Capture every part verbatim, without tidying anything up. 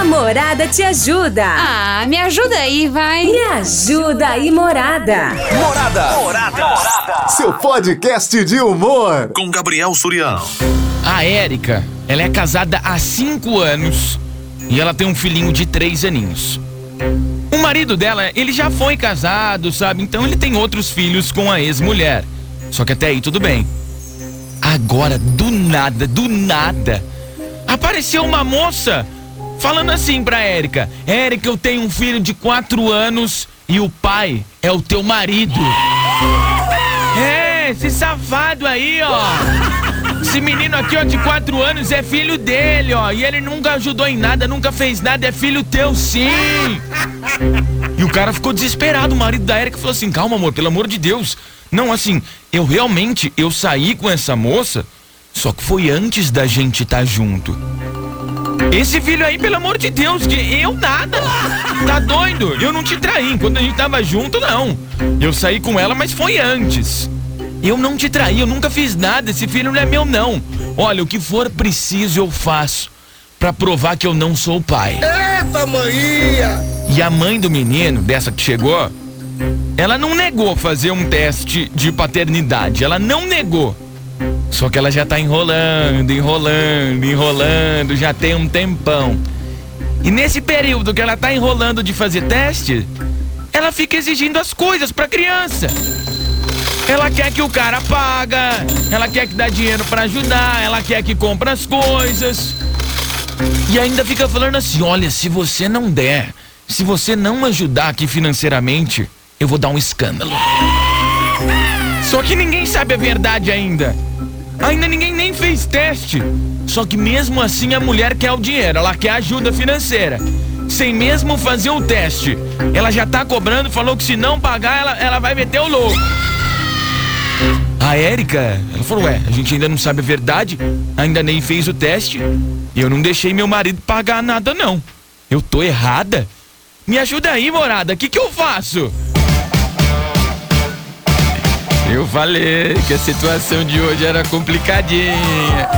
Morada te ajuda. Ah, me ajuda aí, vai. Me ajuda aí, Morada. Morada. Morada. Morada. Seu podcast de humor. Com Gabriel Surião. A Érica, ela é casada há cinco anos e ela tem um filhinho de três aninhos. O marido dela, ele já foi casado, sabe? Então ele tem outros filhos com a ex-mulher. Só que até aí tudo bem. Agora, do nada, do nada, apareceu uma moça falando assim pra Érica: Érica, eu tenho um filho de quatro anos e o pai é o teu marido. É, esse safado aí, ó. Esse menino aqui, ó, de quatro anos é filho dele, ó. E ele nunca ajudou em nada, nunca fez nada, é filho teu sim. E o cara ficou desesperado, o marido da Érica falou assim: calma, amor, pelo amor de Deus. Não, assim, eu realmente, eu saí com essa moça, só que foi antes da gente estar junto. Esse filho aí, pelo amor de Deus, que eu nada. Tá doido? Eu não te traí, enquanto a gente tava junto, não. Eu saí com ela, mas foi antes. Eu não te traí, eu nunca fiz nada, esse filho não é meu, não. Olha, o que for preciso eu faço pra provar que eu não sou o pai. Eita, maninha! E a mãe do menino, dessa que chegou, ela não negou fazer um teste de paternidade, ela não negou. Só que ela já tá enrolando, enrolando, enrolando, já tem um tempão. E nesse período que ela tá enrolando de fazer teste, ela fica exigindo as coisas pra criança. Ela quer que o cara paga, ela quer que dá dinheiro pra ajudar, ela quer que compra as coisas. E ainda fica falando assim: olha, se você não der, se você não ajudar aqui financeiramente, eu vou dar um escândalo. Só que ninguém sabe a verdade ainda. Ainda ninguém nem fez teste. Só que mesmo assim a mulher quer o dinheiro, ela quer ajuda financeira. Sem mesmo fazer o teste, ela já tá cobrando, falou que se não pagar, ela, ela vai meter o louco. A Érica, ela falou: ué, a gente ainda não sabe a verdade, ainda nem fez o teste, e eu não deixei meu marido pagar nada, não. Eu tô errada? Me ajuda aí, morada, o que que eu faço? Eu falei que a situação de hoje era complicadinha.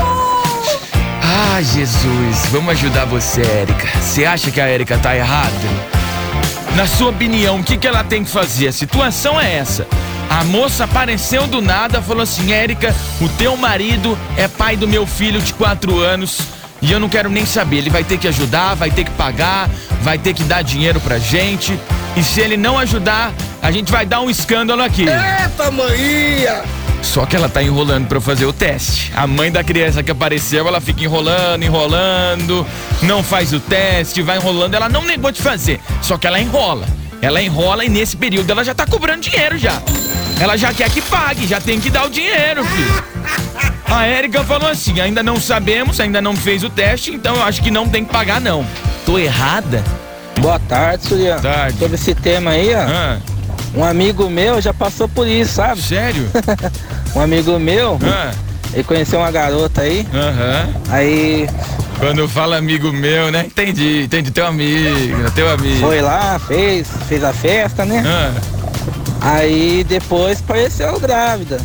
Ah, Jesus, vamos ajudar você, Érica. Você acha que a Érica tá errada? Na sua opinião, o que que ela tem que fazer? A situação é essa: a moça apareceu do nada, falou assim: Érica, o teu marido é pai do meu filho de quatro anos e eu não quero nem saber. Ele vai ter que ajudar, vai ter que pagar, vai ter que dar dinheiro pra gente. E se ele não ajudar, a gente vai dar um escândalo aqui. Eita, maninha! Só que ela tá enrolando pra eu fazer o teste. A mãe da criança que apareceu, ela fica enrolando, enrolando, não faz o teste, vai enrolando. Ela não negou de fazer, só que ela enrola. Ela enrola e nesse período ela já tá cobrando dinheiro já. Ela já quer que pague, já tem que dar o dinheiro, filho. A Érica falou assim: ainda não sabemos, ainda não fez o teste, então eu acho que não tem que pagar, não. Tô errada? Boa tarde, Surian. Tarde. Sobre esse tema aí, ó. Ah. Um amigo meu já passou por isso, sabe? Sério? Um amigo meu, Ah. ele conheceu uma garota aí. Aham. Aí Quando eu falo amigo meu, né? Entendi, entendi, teu amigo, teu amigo. foi lá, fez, fez a festa, né? Ah. Aí depois apareceu grávida.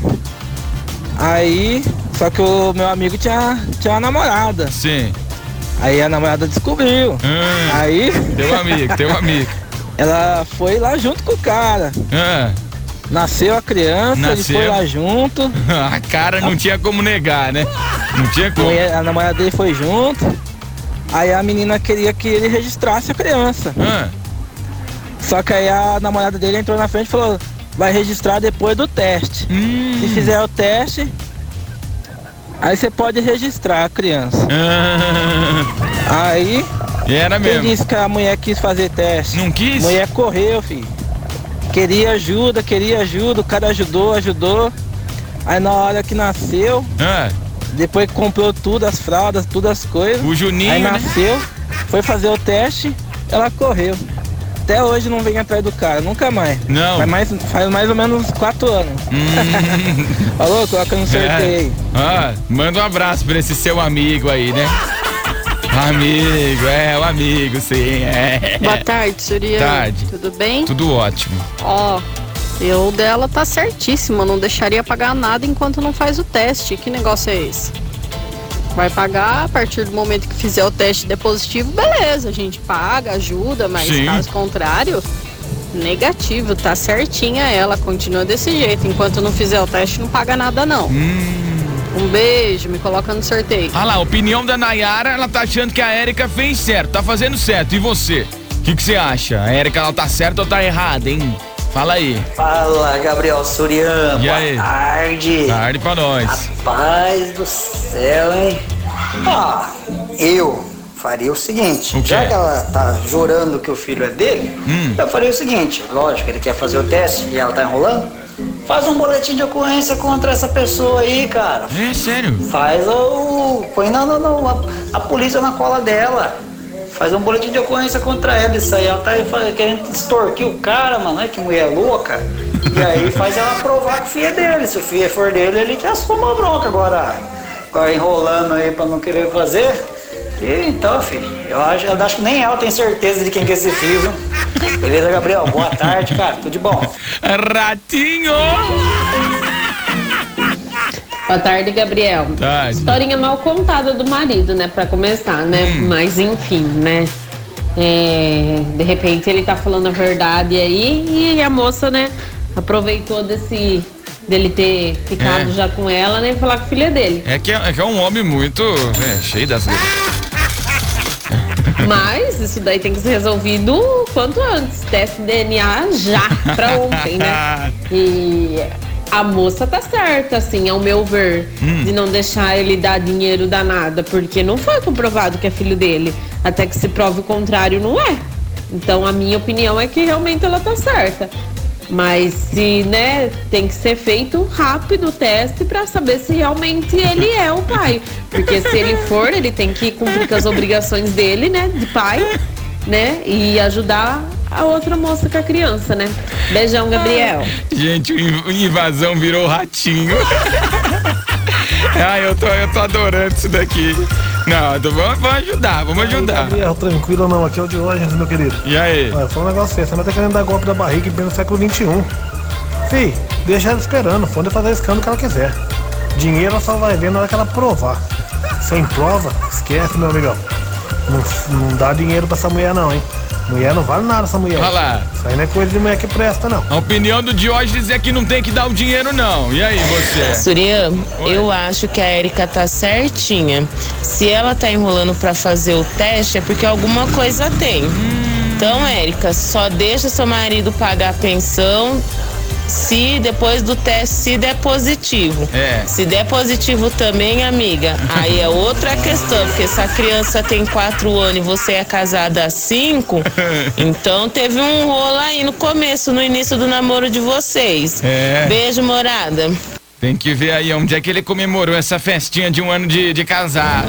Aí, só que o meu amigo tinha, tinha uma namorada. Sim. Aí a namorada descobriu. Ah. Aí Teu amigo, teu amigo. ela foi lá junto com o cara. Ah. Nasceu a criança, Nasceu. ele foi lá junto. A cara não tinha como negar, né? Não tinha como. A namorada dele foi junto. Aí a menina queria que ele registrasse a criança. Ah. Só que aí a namorada dele entrou na frente e falou: vai registrar depois do teste. Hum. Se fizer o teste, aí você pode registrar a criança. Ah. Aí Era quem mesmo. disse que a mulher quis fazer teste? Não quis? A mulher correu, filho. Queria ajuda, queria ajuda, o cara ajudou, ajudou. Aí na hora que nasceu, Ah. depois que comprou tudo, as fraldas, tudo as coisas. O Juninho, Aí né? nasceu, foi fazer o teste, ela correu. Até hoje não vem atrás do cara, nunca mais. Não. Faz mais, faz mais ou menos quatro anos. Hum. Falou? Coloca no sorteio aí. Ah, manda um abraço pra esse seu amigo aí, né? Amigo, é, o amigo, sim, é. Boa tarde, Surian. Tarde. Tudo bem? Tudo ótimo. Ó, eu dela tá certíssima, não deixaria pagar nada enquanto não faz o teste. Que negócio é esse? Vai pagar a partir do momento que fizer o teste de positivo, beleza, a gente paga, ajuda, mas Sim. caso contrário, negativo, tá certinha ela, continua desse jeito. Enquanto não fizer o teste, não paga nada não. Hum. Um beijo, me coloca no sorteio. Ah lá, a opinião da Nayara, ela tá achando que a Érica fez certo, tá fazendo certo. E você? O que que você acha? A Érica, ela tá certa ou tá errada, hein? Fala aí. Fala, Gabriel Surian. E Boa aí? tarde. Tarde pra nós. Rapaz do céu, hein? Ah, eu faria o seguinte. O quê? Já que ela tá jurando que o filho é dele, Hum. eu faria o seguinte. Lógico, ele quer fazer o teste e ela tá enrolando. Faz um boletim de ocorrência contra essa pessoa aí, cara. É, sério? Faz o... Põe na, na, na, a, a polícia na cola dela. Faz um boletim de ocorrência contra ela. Isso aí, ela tá querendo extorquir o cara, mano. Olha que mulher louca. E aí faz ela provar que o filho é dele. Se o filho for dele, ele que assuma a bronca. Agora, agora enrolando aí pra não querer fazer. E, então, filho, eu acho, eu acho que nem ela tem certeza de quem que é esse filho, viu? Beleza, Gabriel? Boa tarde, cara. Tudo de bom. Ratinho! Boa tarde, Gabriel. Tarde. Historinha mal contada do marido, né? Pra começar, né? Hum. Mas enfim, né? É, de repente ele tá falando a verdade aí e a moça, né? Aproveitou desse dele ter ficado É. já com ela, né? E falar que o filho é dele. É que é, é que é um homem muito é, cheio das... Mas isso daí tem que ser resolvido o quanto antes. Teste D N A já pra ontem, né? E a moça tá certa, assim, ao meu ver, Hum. de não deixar ele dar dinheiro danada, porque não foi comprovado que é filho dele. Até que se prove o contrário, não é. Então a minha opinião é que realmente ela tá certa. Mas se, né, tem que ser feito rápido o teste pra saber se realmente ele é o pai. Porque se ele for, ele tem que cumprir com as obrigações dele, né, de pai, né, e ajudar a outra moça com a criança, né. Beijão, Gabriel. Gente, o invasão virou ratinho. Ai, eu tô, eu tô adorando isso daqui. Não, tô- vamos, vamos ajudar, vamos ajudar. Gabriel, tranquilo não, aqui é o de hoje, meu querido. E aí? Olha, fala um negócio assim, você não tá querendo dar golpe da barriga em pleno século vinte e um. Fih, deixa ela esperando, pode fazer esse escândalo que ela quiser. Dinheiro ela só vai ver na hora que ela provar. Sem prova, esquece, meu amigão. Não, não dá dinheiro pra essa mulher não, hein. Mulher não vale nada, essa mulher. Olha lá. Isso aí não é coisa de mulher que presta, não. A opinião do Diógenes é que não tem que dar o dinheiro, não. E aí, você? Surian, Oi. eu acho que a Érica tá certinha. Se ela tá enrolando pra fazer o teste, é porque alguma coisa tem. Então, Érica, só deixa seu marido pagar a pensão se depois do teste, se der positivo. É. Se der positivo também, amiga, aí é outra questão, porque se a criança tem quatro anos e você é casada há cinco, então teve um rolo aí no começo, no início do namoro de vocês. É. Beijo, morada. Tem que ver aí onde é que ele comemorou essa festinha de um ano de, de casado.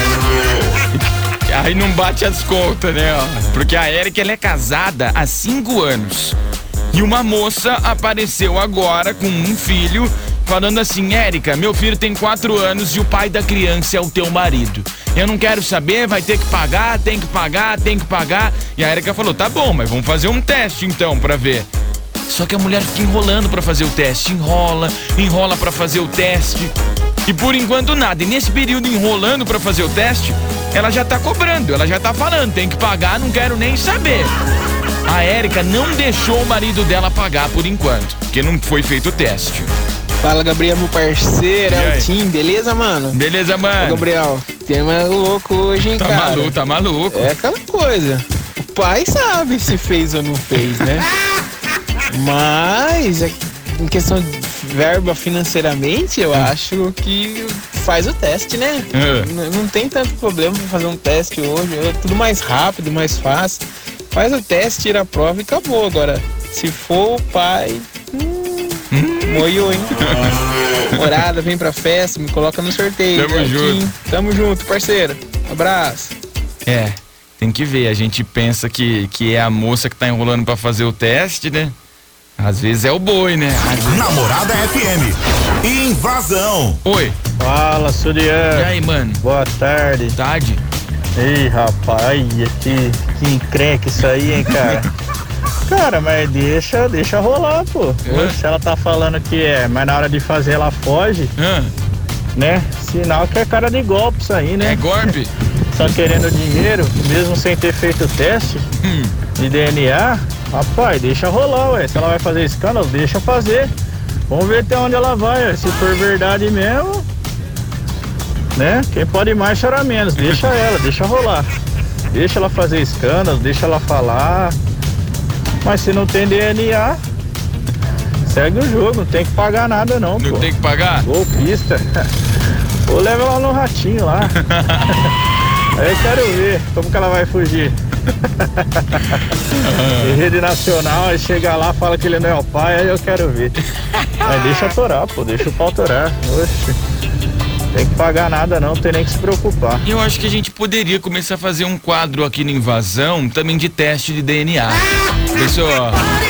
Aí não bate as contas, né? Ó. Porque a Érica, ela é casada há cinco anos. E uma moça apareceu agora com um filho, falando assim: Érica, meu filho tem quatro anos e o pai da criança é o teu marido. Eu não quero saber, vai ter que pagar, tem que pagar, tem que pagar. E a Érica falou: tá bom, mas vamos fazer um teste então pra ver. Só que a mulher fica enrolando pra fazer o teste, enrola, enrola pra fazer o teste. E por enquanto nada. E nesse período enrolando pra fazer o teste, ela já tá cobrando, ela já tá falando, tem que pagar, não quero nem saber. A Érica não deixou o marido dela pagar por enquanto, porque não foi feito o teste. Fala, Gabriel, meu parceiro, E é aí? o Tim, beleza, mano? Beleza, Ô, mano? Gabriel, tema louco hoje, hein, Tá cara? maluco, tá maluco. É aquela coisa. O pai sabe se fez ou não fez, né? Mas, é- em questão de verba financeiramente, eu acho que faz o teste, né? É. N- Não tem tanto problema pra fazer um teste hoje. É tudo mais rápido, mais fácil. Faz o teste, tira a prova e acabou. Agora, se for o pai. Hum, moiou, hein? Morada, vem pra festa, me coloca no sorteio. Tamo Aqui. junto. Tamo junto, parceiro. Abraço. É, tem que ver. A gente pensa que, que é a moça que tá enrolando pra fazer o teste, né? Às vezes é o boi, né? Às vezes... Namorada F M. Invasão. Oi. Fala, Surian. E aí, mano? Boa tarde. Tarde. Ei, rapaz, que, que encrenca isso aí, hein, cara? Cara, mas deixa, deixa rolar, pô. É. Se ela tá falando que é, mas na hora de fazer ela foge, Ah, né? Sinal que é cara de golpe isso aí, né? É golpe? Só querendo dinheiro, mesmo sem ter feito o teste hum. de D N A. Rapaz, deixa rolar, ué. Se ela vai fazer escândalo, deixa fazer. Vamos ver até onde ela vai, ué. Se for verdade mesmo, né? Quem pode mais chora menos. Deixa ela, deixa rolar. Deixa ela fazer escândalo, deixa ela falar. Mas se não tem D N A, segue o jogo, não tem que pagar nada não, Não pô. tem que pagar? Golpista. Ou leva ela no ratinho lá. Aí eu quero ver como que ela vai fugir. Em rede nacional, aí chega lá, fala que ele não é o pai, aí eu quero ver. Mas deixa atorar, pô, deixa o pau atorar. Oxe. Tem que pagar nada não, tem nem que se preocupar. Eu acho que a gente poderia começar a fazer um quadro aqui no Invasão, também de teste de D N A. Pessoal,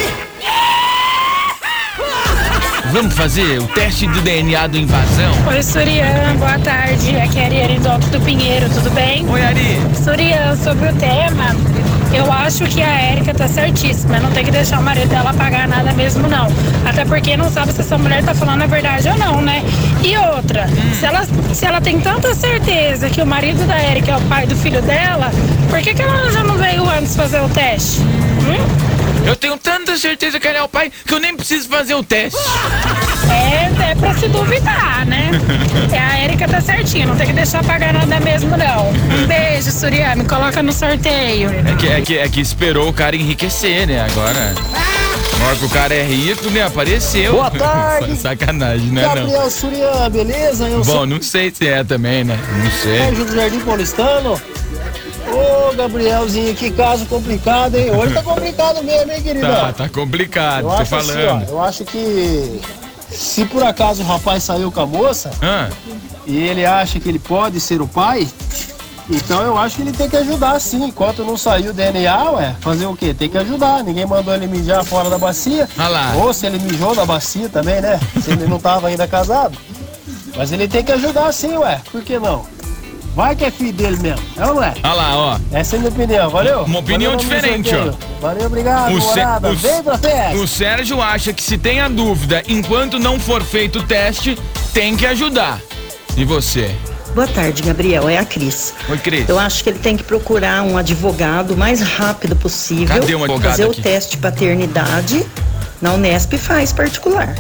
vamos fazer o teste de D N A do Invasão? Oi, Surian, boa tarde. Aqui é a Ariane do Alto do Pinheiro, tudo bem? Oi, Ari. Surian, sobre o tema, eu acho que a Érica tá certíssima. Não tem que deixar o marido dela pagar nada mesmo, não. Até porque não sabe se essa mulher tá falando a verdade ou não, né? E outra, hum. se, ela, se ela tem tanta certeza que o marido da Érica é o pai do filho dela, por que que ela já não veio antes fazer o teste? Hum? Eu tenho tanta certeza que ele é o pai que eu nem preciso fazer o teste. É, é pra se duvidar, né? É, a Érica tá certinha, não tem que deixar pagar nada mesmo, não. Um beijo, Surian, me coloca no sorteio. É que, é, que, é que esperou o cara enriquecer, né? Agora, agora que o cara é rico, né? Apareceu. Boa tarde. Sacanagem, né? Gabriel Surian, beleza? Eu Bom, sou... não sei se é também, né? Não sei. Sérgio do Jardim Paulistano. Ô, Gabrielzinho, que caso complicado, hein? Hoje tá complicado mesmo, hein, querido? Tá, tá complicado, eu tô acho falando. Assim, ó, eu acho que se por acaso o rapaz saiu com a moça ah. e ele acha que ele pode ser o pai, então eu acho que ele tem que ajudar sim. Enquanto não saiu o D N A, ué, fazer o quê? Tem que ajudar. Ninguém mandou ele mijar fora da bacia. Ah lá. Ou se ele mijou na bacia também, né? Se ele não tava ainda casado. Mas ele tem que ajudar sim, ué. Por que não? Vai que é filho dele mesmo, é ou não é? Olha lá, ó. Essa é a minha opinião, valeu? Uma opinião valeu, diferente, ó. Valeu, obrigado, o morada. o, Vem pra festa. O Sérgio acha que se tem a dúvida, enquanto não for feito o teste, tem que ajudar. E você? Boa tarde, Gabriel. É a Cris. Oi, Cris. Eu acho que ele tem que procurar um advogado o mais rápido possível. Cadê um advogado fazer aqui? O teste de paternidade. Na Unesp faz particular.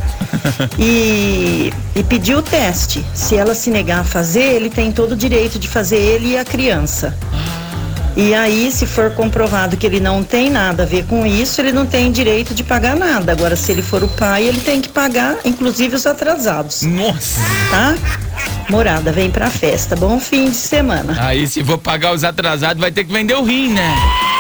e, e pedir o teste. Se ela se negar a fazer, ele tem todo o direito de fazer, ele e a criança. E aí, se for comprovado que ele não tem nada a ver com isso, ele não tem direito de pagar nada. Agora, se ele for o pai, ele tem que pagar, inclusive, os atrasados. Nossa! Tá? Morada, vem pra festa. Bom fim de semana. Aí, se for pagar os atrasados, vai ter que vender o rim, né?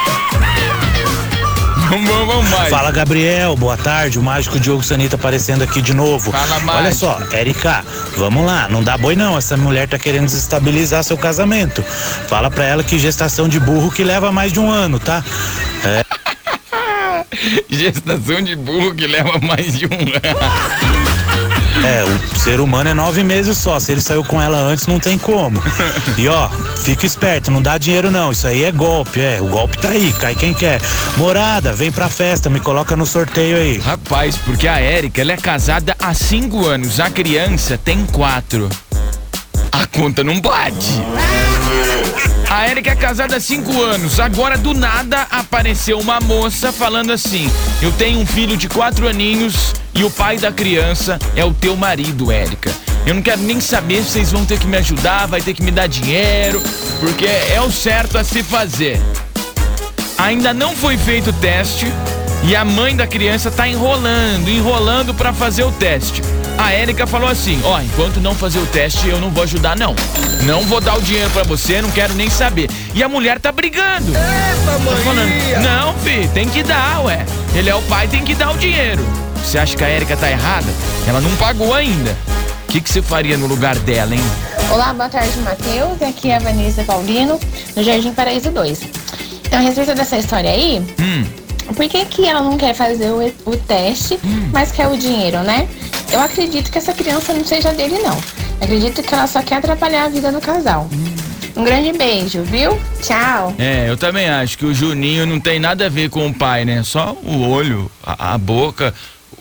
Vamos, vamos mais. Fala, Gabriel, boa tarde, o mágico Diogo Sanita aparecendo aqui de novo. Fala, mágico. Olha só, Érica, vamos lá, não dá boi não, essa mulher tá querendo desestabilizar seu casamento. Fala pra ela que gestação de burro que leva mais de um ano, tá? É. Gestação de burro que leva mais de um ano. É, o ser humano é nove meses só. Se ele saiu com ela antes, não tem como. E ó, fica esperto, não dá dinheiro não. Isso aí é golpe, é. O golpe tá aí, cai quem quer. Morada, vem pra festa, me coloca no sorteio aí. Rapaz, porque a Érica, ela é casada há cinco anos. A criança tem quatro. A conta não bate. A Érica é casada há cinco anos. Agora, do nada, apareceu uma moça falando assim: eu tenho um filho de quatro aninhos e o pai da criança é o teu marido, Érica. Eu não quero nem saber se vocês vão ter que me ajudar, vai ter que me dar dinheiro, porque é o certo a se fazer. Ainda não foi feito o teste e a mãe da criança tá enrolando, enrolando pra fazer o teste. A Érica falou assim: ó, enquanto não fazer o teste, eu não vou ajudar, não. Não vou dar o dinheiro pra você, não quero nem saber. E a mulher tá brigando. Eita, mãe! Tá falando, não, filho, tem que dar, ué. Ele é o pai, tem que dar o dinheiro. Você acha que a Érica tá errada? Ela não pagou ainda. O que que você faria no lugar dela, hein? Olá, boa tarde, Matheus. Aqui é a Vanessa Paulino, no Jardim Paraíso dois. Então, a respeito dessa história aí, hum. por que que ela não quer fazer o, o teste, hum. mas quer o dinheiro, né? Eu acredito que essa criança não seja dele, não. Acredito que ela só quer atrapalhar a vida do casal. Hum. Um grande beijo, viu? Tchau. É, eu também acho que o Juninho não tem nada a ver com o pai, né? Só o olho, a, a boca,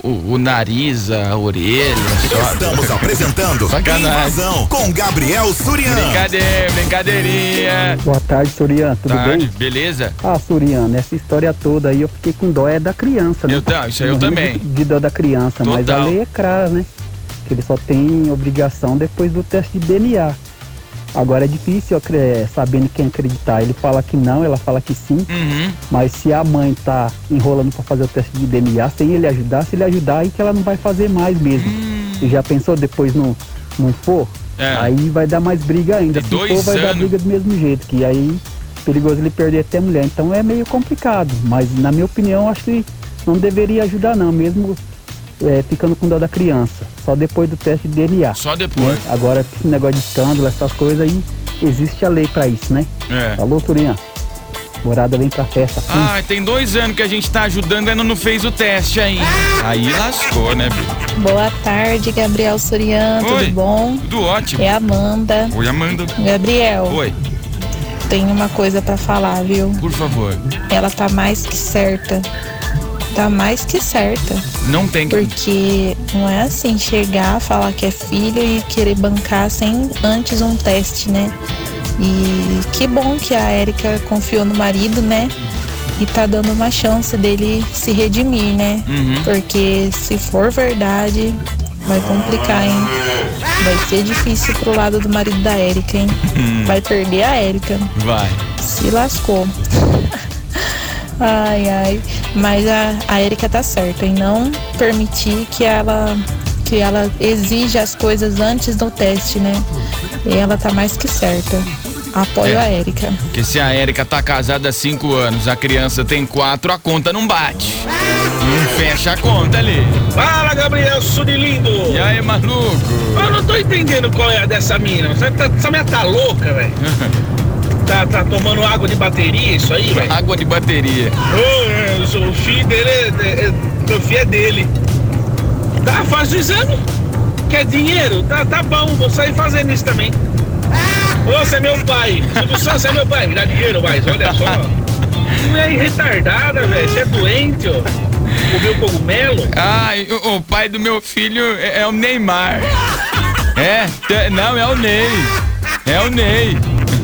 o, o nariz, a orelha. Só... Estamos apresentando Invasão com Gabriel Surian. Brincadeira, brincadeirinha. Boa tarde, Surian, tudo tarde, bem? Beleza? Ah, Surian, nessa história toda aí eu fiquei com dó é da criança, né? Eu, tá, isso aí eu também. De, de dó da criança, Total. Mas a lei é clara, né? Que ele só tem obrigação depois do teste de D N A. Agora é difícil é, sabendo quem acreditar. Ele fala que não, ela fala que sim. Uhum. Mas se a mãe tá enrolando pra fazer o teste de D N A sem ele ajudar, se ele ajudar, aí que ela não vai fazer mais mesmo. Hum. E já pensou depois não, não for? É. Aí vai dar mais briga ainda. De se dois for, vai anos. dar briga do mesmo jeito. Que aí perigoso ele perder até a mulher. Então é meio complicado. Mas na minha opinião, acho que não deveria ajudar não, mesmo é, ficando com dó da criança. Só depois do teste de D N A. Só depois. Né? Agora, esse negócio de escândalo, essas coisas aí, existe a lei pra isso, né? É. Alô, Turinha. Morada vem pra festa. Sim. Ah, tem dois anos que a gente tá ajudando e ainda não fez o teste ainda. Aí lascou, né, Bi? Boa tarde, Gabriel Surian, Oi. tudo bom? Tudo ótimo. É a Amanda. Oi, Amanda. Gabriel. Oi. Tenho uma coisa pra falar, viu? Por favor. Ela tá mais que certa. Tá mais que certa. Não tem que... Porque não é assim, chegar, falar que é filho e querer bancar sem antes um teste, né? E que bom que a Érica confiou no marido, né? E tá dando uma chance dele se redimir, né? Uhum. Porque se for verdade, vai complicar, hein? Vai ser difícil pro lado do marido da Érica, hein? Uhum. Vai perder a Érica. Vai. Se lascou. Ai, ai. Mas a, a Érica tá certa em não permitir que ela, que ela exija as coisas antes do teste, né? E ela tá mais que certa. Apoio É. a Érica. Porque se a Érica tá casada há cinco anos, a criança tem quatro, a conta não bate. Não fecha a conta ali. Fala, Gabriel Surilindo. E aí, maluco? Eu não tô entendendo qual é a dessa mina. Essa, tá, essa mina tá louca, velho. Tá, tá tomando água de bateria, isso aí, velho? Água de bateria. Oh, eu sou- o filho dele é, é, é, o filho é dele. Tá, faz o exame. Quer dinheiro? Tá, tá bom, vou sair fazendo isso também. Ô, você é meu pai. Silvio Santos é meu pai. Me dá dinheiro, mas olha só. Mulher retardada, velho. Você é doente, ó. Comeu cogumelo? Ai, o, o pai do meu filho é, é o Neymar. É, t- não, é o Ney. É o Ney.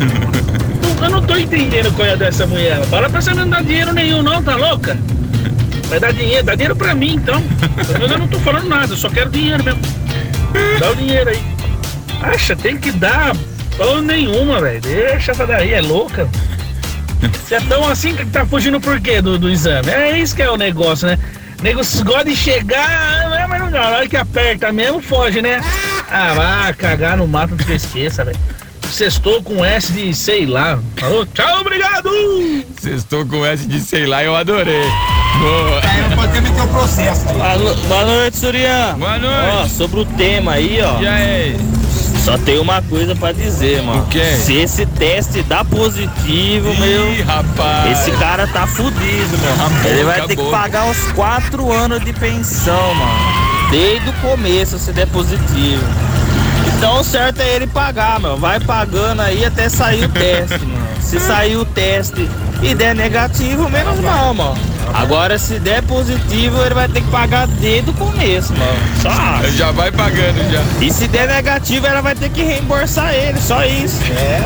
Eu não tô entendendo qual é dessa mulher. Fala pra você não dar dinheiro nenhum, não, tá louca? Vai dar dinheiro, dá dinheiro pra mim, então. Eu não tô falando nada, eu só quero dinheiro mesmo. Dá o dinheiro aí. Acha, tem que dar. Ou nenhuma, velho. Deixa essa daí, é louca. Você é tão assim que tá fugindo por quê do, do exame? É isso que é o negócio, né? O negócio gosta de chegar, mas não, na hora que aperta mesmo, foge, né? Ah, vai cagar no mato que você esqueça, velho. Sextou com S de sei lá. Falou, tchau, obrigado! Sextou com S de sei lá, eu adorei. Boa. Não pode ter que o processo. Boa, boa noite, Surian. Boa noite. Ó, sobre o tema aí, ó. E aí? Só tem uma coisa pra dizer, mano. O quê? Se esse teste dá positivo, Ih, meu. rapaz. Esse cara tá fudido, meu. Acabou, Ele vai ter acabou. que pagar uns quatro anos de pensão, mano. Desde o começo, se der positivo. Então o certo é ele pagar, meu. Vai pagando aí até sair o teste, mano. Se sair o teste e der negativo, menos mal, mano. Agora, se der positivo, ele vai ter que pagar desde o começo, mano. Só acho. Já vai pagando, já. E se der negativo, ela vai ter que reembolsar ele, só isso. É.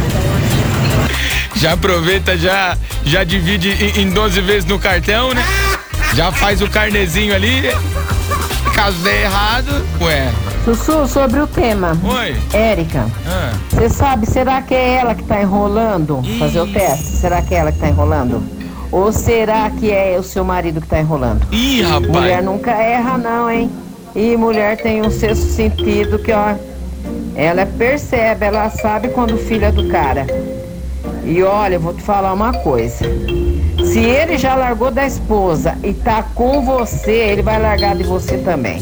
Já aproveita, já, já divide em, em doze vezes no cartão, né? Já faz o carnezinho ali. Caso der errado, ué. Sussu, sobre o tema. Oi. Érica, Ah. você sabe, será que é ela que tá enrolando fazer o teste? Será que é ela que tá enrolando? Ou será que é o seu marido que tá enrolando? Ih, rapaz. Mulher nunca erra não, hein? E mulher tem um sexto sentido que, ó, ela percebe, ela sabe quando o filho é do cara. E olha, eu vou te falar uma coisa. Se ele já largou da esposa e tá com você, ele vai largar de você também.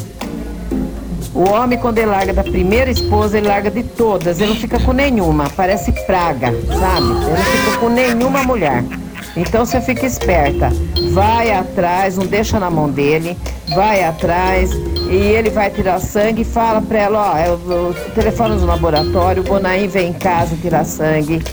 O homem, quando ele larga da primeira esposa, ele larga de todas. Ele não fica com nenhuma, parece praga, sabe? Ele não fica com nenhuma mulher. Então você fica esperta. Vai atrás, não deixa na mão dele. Vai atrás e ele vai tirar sangue e fala pra ela, ó, eu, eu telefone no laboratório, o Bonaim vem em casa tirar sangue.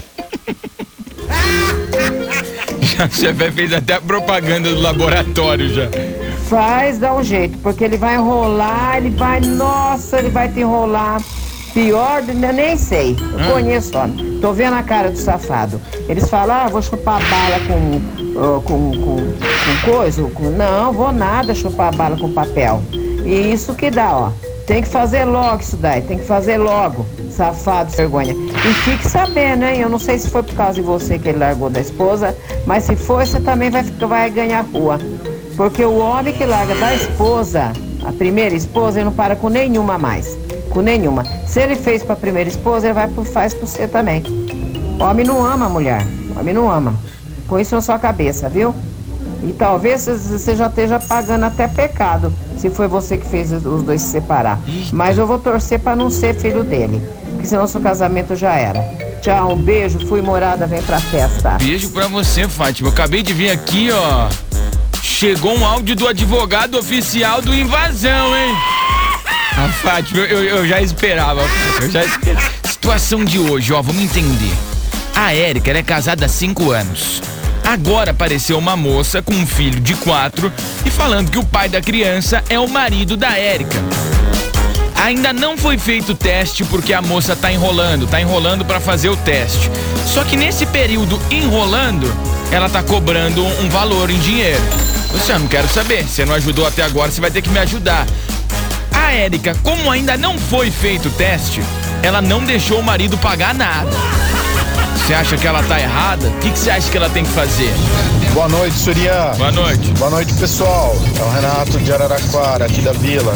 Já, já fez até a propaganda do laboratório já. Faz, dá um jeito, porque ele vai enrolar, ele vai, nossa, ele vai te enrolar. Pior, eu nem sei, eu hum. conheço, ó. Tô vendo a cara do safado. Eles falam, ah, vou chupar bala com, uh, com, com, com coisa, com... não, vou nada chupar bala com papel. E isso que dá, ó. Tem que fazer logo isso daí, tem que fazer logo, safado, vergonha. E fique sabendo, hein, eu não sei se foi por causa de você que ele largou da esposa, mas se for, você também vai, vai ganhar rua. Porque o homem que larga da esposa, a primeira esposa, ele não para com nenhuma mais. Com nenhuma. Se ele fez pra primeira esposa, ele vai, faz pra você também. Homem não ama a mulher. Homem não ama. Põe isso na sua cabeça, viu? E talvez você já esteja pagando até pecado, se foi você que fez os dois se separar. Mas eu vou torcer pra não ser filho dele, porque senão seu casamento já era. Tchau, um beijo, fui Morada, vem pra festa. Beijo pra você, Fátima. Eu acabei de vir aqui, ó. Chegou um áudio do advogado oficial do Invasão, hein? A Fátima, eu, eu já esperava, eu já esperava. Situação de hoje, ó, vamos entender. A Érica, ela é casada há cinco anos. Agora apareceu uma moça com um filho de quatro e falando que o pai da criança é o marido da Érica. Ainda não foi feito o teste porque a moça tá enrolando, tá enrolando pra fazer o teste. Só que nesse período enrolando, ela tá cobrando um, um valor em dinheiro. Você, eu não quero saber, você não ajudou até agora, você vai ter que me ajudar. A Érica, como ainda não foi feito o teste, ela não deixou o marido pagar nada. Você acha que ela tá errada? O que, que você acha que ela tem que fazer? Boa noite, Surya. Boa noite. Boa noite, pessoal. É o Renato de Araraquara, aqui da Vila.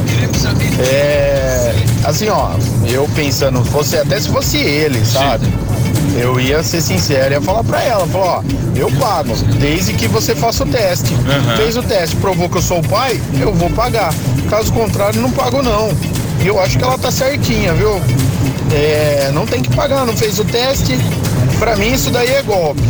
É... Assim, ó, eu pensando, fosse, até se fosse ele, sabe? Eu ia ser sincero, ia falar pra ela, falar, ó, eu pago, desde que você faça o teste. Uhum. Fez o teste, provou que eu sou o pai, eu vou pagar. Caso contrário, não pago não. E eu acho que ela tá certinha, viu? É, não tem que pagar, não fez o teste. Pra mim isso daí é golpe.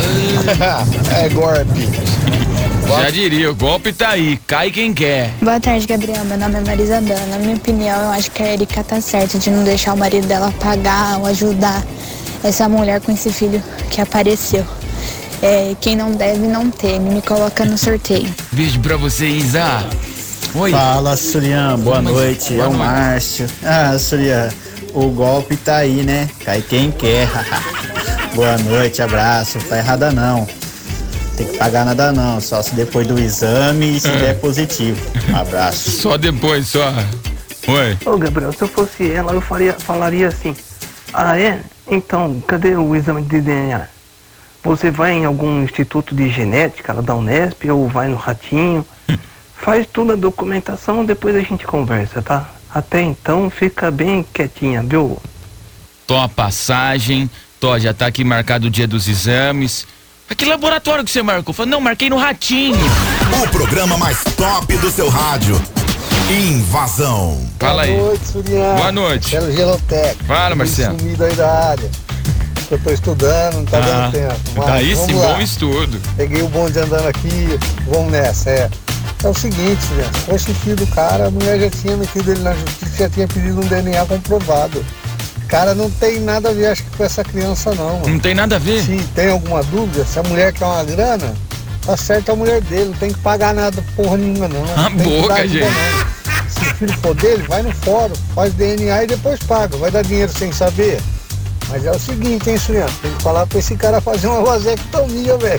É golpe. Já diria, o golpe tá aí, cai quem quer. Boa tarde, Gabriel, meu nome é Marisabela. Na minha opinião, eu acho que a Erika tá certa de não deixar o marido dela pagar ou ajudar essa mulher com esse filho que apareceu. É, quem não deve não teme, me coloca no sorteio. Beijo pra você, Isa. Oi. Fala, Surian, boa Mas, noite, boa é o noite. Márcio. Ah, Surian, o golpe tá aí, né? Cai quem quer. Boa noite, abraço, tá errada não. Tem que pagar nada não, só se depois do exame e se é. der positivo. Um abraço. Só depois, só. Oi. Ô, Gabriel, se eu fosse ela, eu faria, falaria assim, ah é? Então, cadê o exame de D N A? Você vai em algum instituto de genética, lá da Unesp, ou vai no Ratinho, faz toda a documentação, depois a gente conversa, tá? Até então, fica bem quietinha, viu? Tô a passagem, tô, já tá aqui marcado o dia dos exames. Que laboratório que você marcou? Falei, não, marquei no Ratinho. O programa mais top do seu rádio. Invasão. Fala aí. Boa noite, Surian. Boa noite. Marcelo Gelotec. Fala, Marcelo. Sumido aí da área. Eu tô estudando, não tá ah, dando tempo. Mas daí sim, bom estudo. Peguei o bonde andando aqui, vamos nessa, é. É o seguinte, Surian, se fosse o filho do cara, a mulher já tinha metido ele na justiça, já tinha pedido um D N A comprovado. Cara, não tem nada a ver, acho que com essa criança não, mano. Não tem nada a ver? Se tem alguma dúvida, se a mulher quer uma grana, tá certo a mulher dele, não tem que pagar nada porra nenhuma não. A boca, gente. Não. Se o filho for dele, vai no fórum, faz D N A e depois paga. Vai dar dinheiro sem saber? Mas é o seguinte, hein, Surian? Tem que falar pra esse cara fazer uma vasectomia, velho.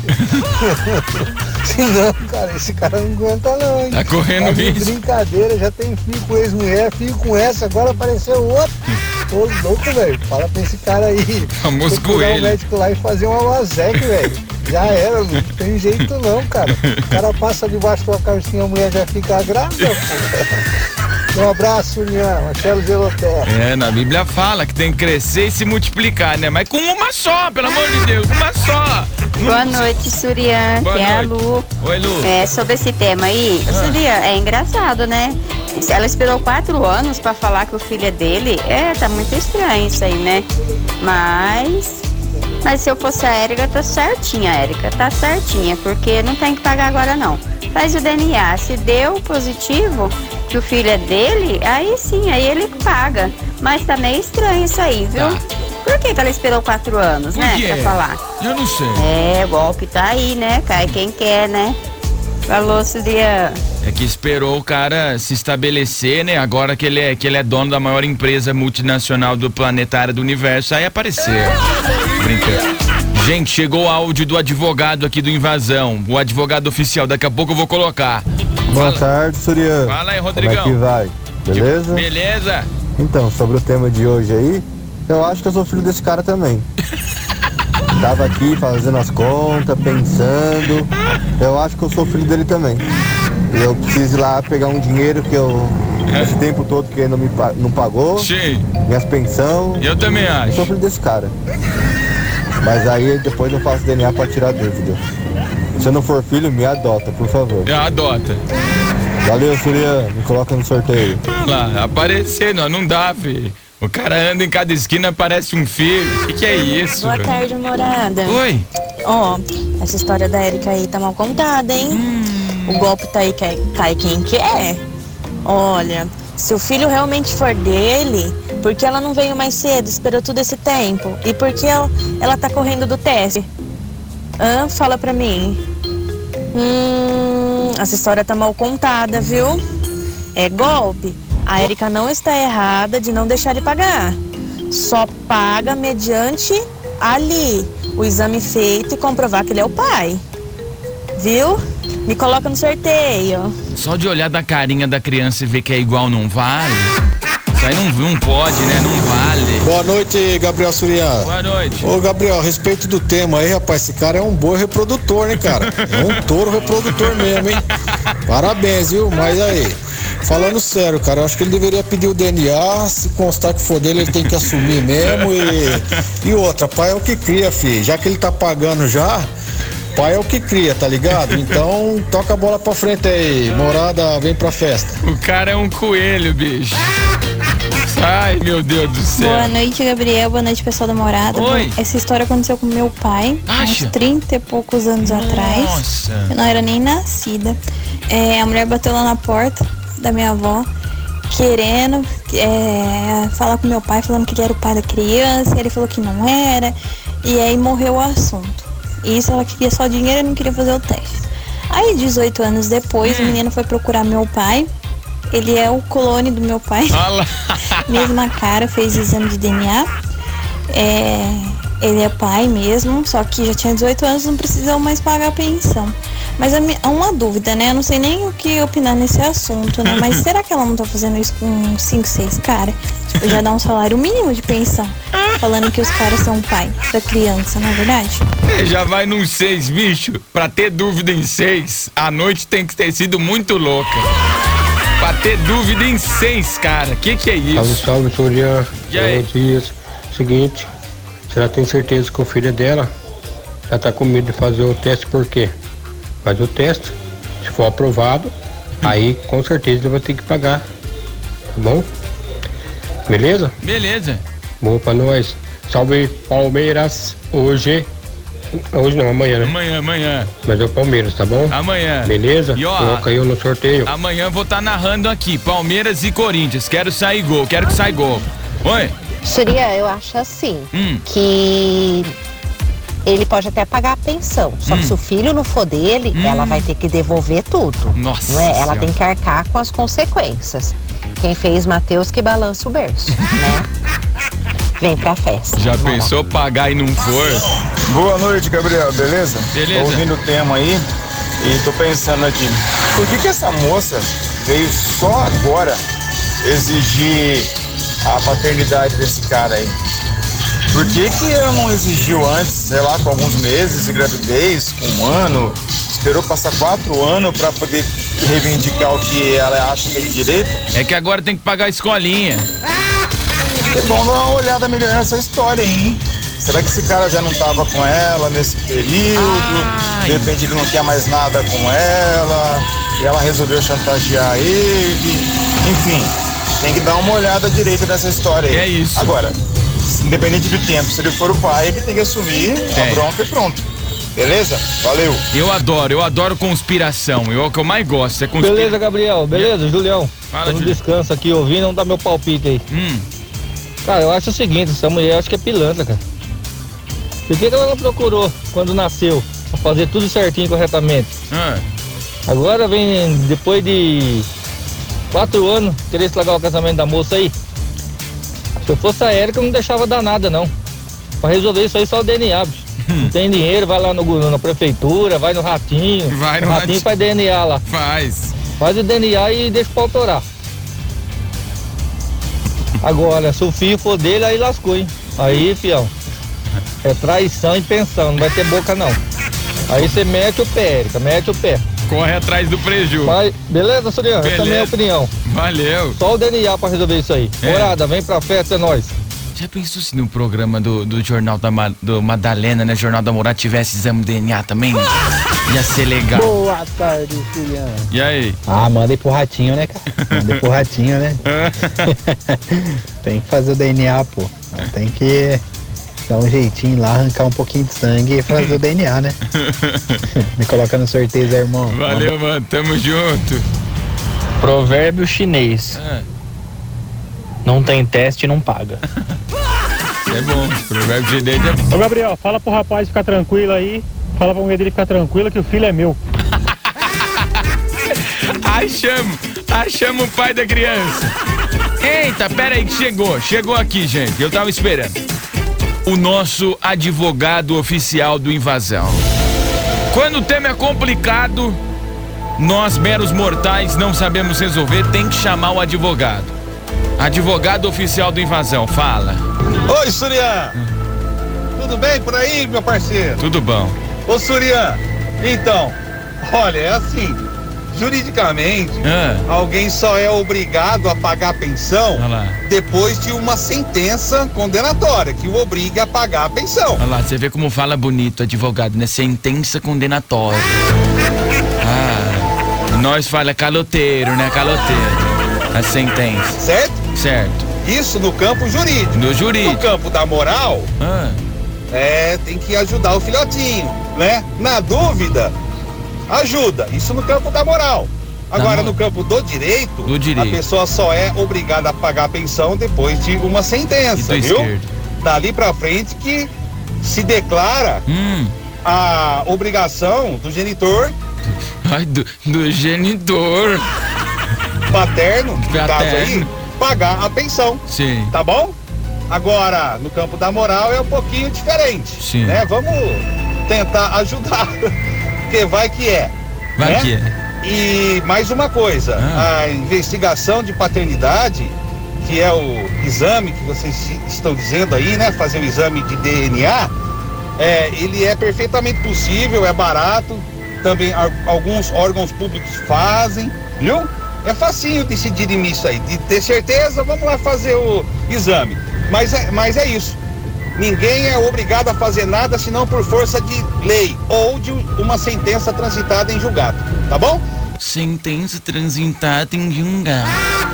Senão, cara, esse cara não aguenta não, hein? Tá correndo tá risco. Brincadeira, já tem filho com ex-mulher, filho com essa, agora apareceu outro. Tô louco, velho. Fala pra esse cara aí. Famoso coelho. O médico lá e fazer uma vasec, velho. Já era, não tem jeito não, cara. O cara passa debaixo de uma calcinha, a mulher já fica grávida. Um abraço, Surian, Marcelo Gelotec. É, na Bíblia fala que tem que crescer e se multiplicar, né? Mas com uma só, pelo amor de Deus, uma só. Boa noite, Surian, que é a Lu. Oi, Lu. É, sobre esse tema aí, ah. Surian, é engraçado, né? Ela esperou quatro anos pra falar que o filho é dele. É, tá muito estranho isso aí, né? Mas... Mas se eu fosse a Érica, tá certinha, Érica, tá certinha, porque não tem que pagar agora não. Faz o D N A, se deu positivo, que o filho é dele, aí sim, aí ele paga. Mas tá meio estranho isso aí, viu? Tá. Por que que ela esperou quatro anos, Por né, quê? pra falar? Eu não sei. É, o golpe tá aí, né? Cai quem quer, né? Falou, Surian. É que esperou o cara se estabelecer, né? Agora que ele é, que ele é dono da maior empresa multinacional do planetário do universo, aí apareceu. Brincando. Gente, chegou o áudio do advogado aqui do Invasão, o advogado oficial, daqui a pouco eu vou colocar. Boa Fala. tarde, Surian. Fala aí, Rodrigão. Como é que vai? Beleza? Beleza. Então, sobre o tema de hoje aí, eu acho que eu sou filho desse cara também. Tava aqui fazendo as contas, pensando, eu acho que eu sou filho dele também. Eu preciso ir lá pegar um dinheiro que eu, esse tempo todo que ele não me não pagou. Sim. Minhas pensões. Eu também acho. Eu sou filho desse cara. Mas aí depois eu faço D N A pra tirar dúvida. Se eu não for filho, me adota, por favor. Me adota. Valeu, Surian. Me coloca no sorteio. Olha lá, aparecendo, não dá, filho. O cara anda em cada esquina, parece um filho. O que, que é isso? Boa tarde, morada. Oi. Ó, oh, essa história da Érica aí tá mal contada, hein? Hum. O golpe tá aí, cai, cai quem quer. Olha, se o filho realmente for dele, por que ela não veio mais cedo, esperou todo esse tempo? E por que ela, ela tá correndo do teste? Hã? Fala pra mim. Hum, essa história tá mal contada, viu? É golpe. A Érica não está errada de não deixar ele pagar. Só paga mediante ali o exame feito e comprovar que ele é o pai. Viu? Me coloca no sorteio. Só de olhar da carinha da criança e ver que é igual não vale. Isso aí não, não pode, né? Não vale. Boa noite, Gabriel Surian. Boa noite. Ô, Gabriel, a respeito do tema aí, rapaz, esse cara é um boi reprodutor, né, cara? É um touro reprodutor mesmo, hein? Parabéns, viu? Mas aí, falando sério, cara, eu acho que ele deveria pedir o D N A, se constar que for dele, ele tem que assumir mesmo e... E outra, pai é o que cria, filho. Já que ele tá pagando já... Pai é o que cria, tá ligado? Então, toca a bola pra frente aí. Morada, vem pra festa. O cara é um coelho, bicho. Ai, meu Deus do céu. Boa noite, Gabriel. Boa noite, pessoal da Morada. Oi. Essa história aconteceu com meu pai, há uns trinta e poucos anos Nossa. atrás. Eu não era nem nascida. É, a mulher bateu lá na porta da minha avó, querendo é, falar com meu pai, falando que ele era o pai da criança. E ele falou que não era. E aí morreu o assunto. Isso, ela queria só dinheiro e não queria fazer o teste. Aí, dezoito anos depois, o menino foi procurar meu pai. Ele é o clone do meu pai. Mesma cara, fez exame de D N A. É, ele é pai mesmo, só que já tinha dezoito anos, não precisou mais pagar a pensão. Mas há uma dúvida, né? Eu não sei nem o que opinar nesse assunto, né? Mas será que ela não tá fazendo isso com cinco, seis caras? Tipo, já dá um salário mínimo de pensão. Falando que os caras são pai da criança, não é verdade? É, já vai nos seis, bicho. Pra ter dúvida em seis, a noite tem que ter sido muito louca. Pra ter dúvida em seis, cara. Que que é isso? Salve, salve, Surian. E aí? Bom dias. Seguinte, se ela tem certeza que o filho é dela, ela tá com medo de fazer o teste por quê? Faz o teste, se for aprovado, aí com certeza ele vai ter que pagar. Tá bom? Beleza? Beleza. Boa pra nós. Salve Palmeiras. Hoje. Hoje não, amanhã, né? Amanhã, amanhã. Mas é o Palmeiras, tá bom? Amanhã. Beleza? E ó, coloca eu no sorteio. Amanhã eu vou estar tá narrando aqui, Palmeiras e Corinthians. Quero sair gol, quero que saia gol. Oi? Surya, eu acho assim, hum. que ele pode até pagar a pensão, só hum. que se o filho não for dele, hum. ela vai ter que devolver tudo. Nossa não é? Ela senhora. tem que arcar com as consequências. Quem fez Mateus que balança o berço, né? Vem pra festa. Já pensou pagar e não for? Boa noite, Gabriel, beleza? Beleza. Tô ouvindo o tema aí e tô pensando aqui, por que que essa moça veio só agora exigir a paternidade desse cara aí? Por que que ela não exigiu antes, sei lá, com alguns meses de gravidez, com um ano, esperou passar quatro anos pra poder reivindicar o que ela acha que é de direito? É que agora tem que pagar a escolinha. É bom dar uma olhada melhor nessa história, hein? Será que esse cara já não tava com ela nesse período? Ai. De repente ele não quer mais nada com ela e ela resolveu chantagear ele. Enfim, tem que dar uma olhada direita nessa história aí. É isso. Agora, independente do tempo, se ele for o pai, ele tem que assumir é. a bronca e pronto. Beleza? Valeu. Eu adoro, eu adoro conspiração. Eu, o que eu mais gosto é conspiração. Beleza, Gabriel. Beleza, Julião. Fala, Tô no Julião. descanso aqui ouvindo, não dá meu palpite aí. Hum. Cara, eu acho o seguinte, essa mulher acho que é pilantra, cara. Por que que ela não procurou quando nasceu? Pra fazer tudo certinho, corretamente? Ah. Agora vem, depois de quatro anos, querer estragar o casamento da moça aí. Se eu fosse a Érica, eu não deixava dar nada, não. Pra resolver isso aí, só o D N A, bicho. Não tem dinheiro, vai lá no, na prefeitura, vai no Ratinho. Vai no o Ratinho. Ratinho. Faz D N A lá. Faz. Faz o D N A e deixa pra autorar. Agora, se o filho for dele, aí lascou, hein? Aí, fião, é traição e pensão, não vai ter boca, não. Aí você mete o pé, Érica, mete o pé. Corre atrás do preju. Mas, beleza, Soriano? Essa é a minha opinião. Valeu. Só o D N A pra resolver isso aí. É. Morada, vem pra festa, é nóis. Já pensou se no programa do, do Jornal da Ma, do Madalena, né? Jornal da Morada tivesse exame de D N A também? Ia ser legal. Boa tarde, Juliano. E aí? Ah, mandei pro Ratinho, né, cara? Mandei pro Ratinho, né? Tem que fazer o D N A, pô. Tem que dar um jeitinho lá, arrancar um pouquinho de sangue e fazer o D N A, né? Me coloca no sorteio, Zé, irmão. Valeu, mano. Tamo junto. Provérbio chinês. Ah. Não tem teste, não paga. É bom. Provérbio chinês é bom. Ô, Gabriel, fala pro rapaz ficar tranquilo aí. Fala pra mulher dele ficar tranquila que o filho é meu. Achamos. Achamos o pai da criança. Eita, pera aí que chegou. Chegou aqui, gente. Eu tava esperando. O nosso advogado oficial do Invasão. Quando o tema é complicado, nós, meros mortais, não sabemos resolver, tem que chamar o advogado. Advogado oficial do Invasão, fala. Oi, Surian. Tudo bem por aí, meu parceiro? Tudo bom. Ô, Surian, então, olha, é assim, juridicamente, ah. alguém só é obrigado a pagar a pensão depois de uma sentença condenatória, que o obrigue a pagar a pensão. Olha lá, você vê como fala bonito advogado, né? Sentença condenatória. Ah, nós fala caloteiro, né? Caloteiro. A sentença. Certo? Certo. Isso no campo jurídico. No jurídico. No campo da moral, ah. é, tem que ajudar o filhotinho, né? Na dúvida, ajuda. Isso no campo da moral. Agora, no campo do direito, do direito, a pessoa só é obrigada a pagar a pensão depois de uma sentença, e do viu? esquerdo. Dali pra frente que se declara hum. a obrigação do genitor. Ai, do, do genitor. Paterno, no Paterno. caso aí, pagar a pensão. Sim. Tá bom? Agora, no campo da moral é um pouquinho diferente. Sim. Né? Vamos tentar ajudar, porque vai que é. Vai né? que é. E mais uma coisa, ah. a investigação de paternidade, que é o exame que vocês estão dizendo aí, né? Fazer o exame de D N A, é, ele é perfeitamente possível, é barato, também alguns órgãos públicos fazem, viu? É facinho decidir nisso aí, de ter certeza, vamos lá fazer o exame. Mas é, mas é isso. Ninguém é obrigado a fazer nada senão por força de lei ou de uma sentença transitada em julgado, tá bom? Sentença transitada em julgado.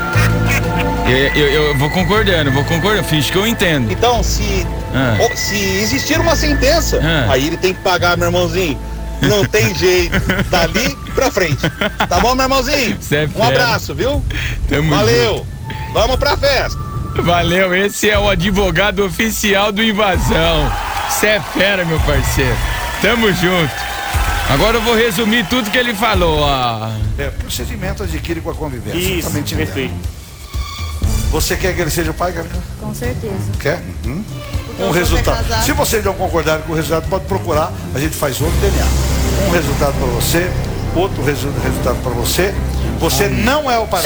Eu, eu, eu vou concordando, vou concordando, fiz que eu entendo. Então, se, ah. ou, se existir uma sentença, ah. aí ele tem que pagar, meu irmãozinho. Não tem jeito, dali pra frente. Tá bom, meu irmãozinho? É um abraço, viu? Tamo Valeu. Junto. Vamos pra festa. Valeu, esse é o advogado oficial do Invasão. Cê é fera, meu parceiro. Tamo junto. Agora eu vou resumir tudo que ele falou, ó. É, procedimento adquire com a convivência. Isso, perfeito. Você quer que ele seja o pai, Gabriel? Com certeza. Quer? Uhum. Um resultado. Se vocês não concordarem com o resultado, pode procurar, a gente faz outro D N A. Um resultado para você, outro resu resultado para você. Você não é o pai.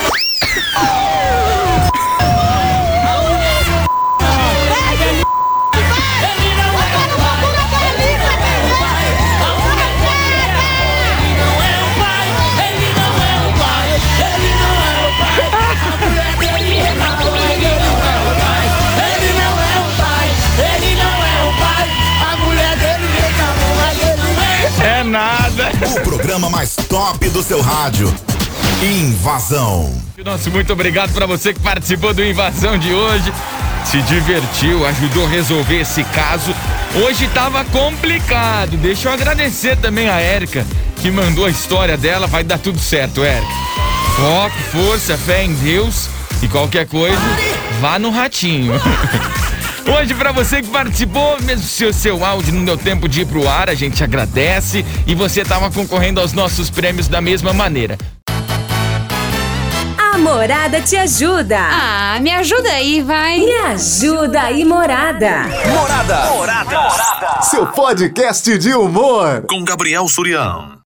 É nada. O programa mais top do seu rádio. Invasão. Nosso muito obrigado para você que participou do Invasão de hoje. Se divertiu, ajudou a resolver esse caso. Hoje tava complicado. Deixa eu agradecer também a Érica, que mandou a história dela. Vai dar tudo certo, Érica. Foco, força, fé em Deus. E qualquer coisa, vá no Ratinho. Hoje, pra você que participou, mesmo se o seu áudio não deu tempo de ir pro ar, a gente agradece e você tava concorrendo aos nossos prêmios da mesma maneira. A Morada te ajuda. Ah, me ajuda aí, vai. Me ajuda aí, Morada. Morada. Morada. Morada. Seu podcast de humor. Com Gabriel Surião.